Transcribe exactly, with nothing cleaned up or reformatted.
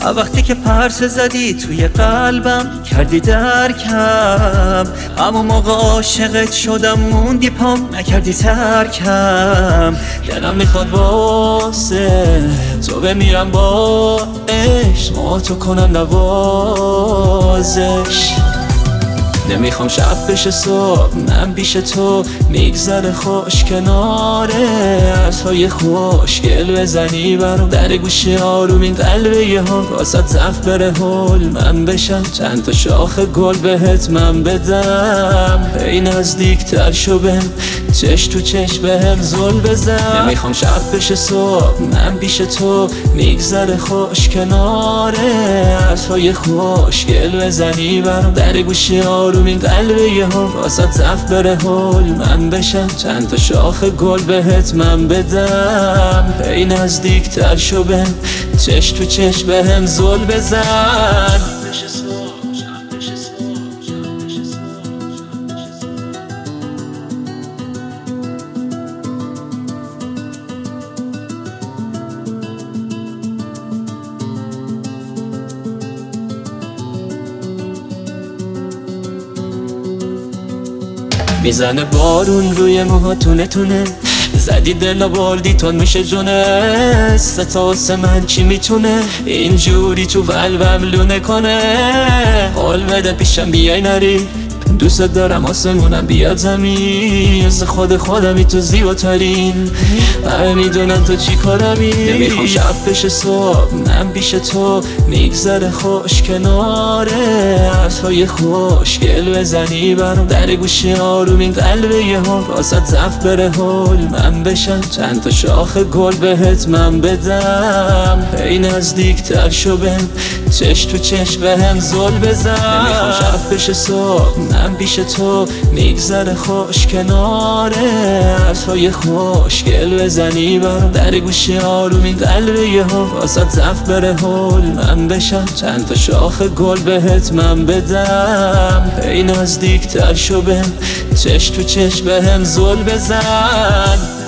وقتی که پرسه زدی توی قلبم کردی درکم، همون موقع عاشقت شدم موندی پام نکردی ترکم. دلم میخواد واسه تو بمیرم با عشق، ما تو کنم نوازش. نمیخوام شب بشه صبح من پیش تو میگذره خوش کناره، حرفای خوشگل بزنی برام در گوشی آروم این قلبه یه ها واسه زف بره هول من بشم، چند تا شاخ گل بهت من بدم. ای نزدیک تر شو بهم چش تو چش بهم زل بزن. نمیخوام شب بشه صبح من پیش تو میگذره خوش کناره، حرفای خوشگل بزنی برام در گوشی آروم این قلبه یه ها واسه زف بره هول من بشم، چند تا شاخ گل بهت من بدم. ای نزدیک تر شو بهم چش تو چش بهم زل بزن. میزنه بارون روی موها تونه تونه، زدی دل بردی تون میشه جونه. ستاس من چی میتونه اینجوری تو قلبم لونه کنه؟ حال بده پیشم بیای نری، دوست دارم آسمونم بیاد زمین، از خود خودمی تو زیباترین، همه میدونن تو چی کارمی. نمیخوام شب بشه صبح من پیش تو میگذره خوش کناره، حرفای خوشگل بزنی برام در گوشی آروم این قلبه یه ها واسه زف بره هول من بشم، چند تا شاخ گل بهت من بدم. ای نزدیک تر شو بهم چش تو چش بهم زل بزن. نمیخوام شب بشه صبح من پیش تو میگذره خوش کناره، حرفای خوشگل بزنی برام در گوشی آروم این قلبه یه ها واسه زف بره هول من بشم، چند تا شاخ گل بهت من بدم. ای نزدیک تر شو بهم چش تو چش بهم زل بزن.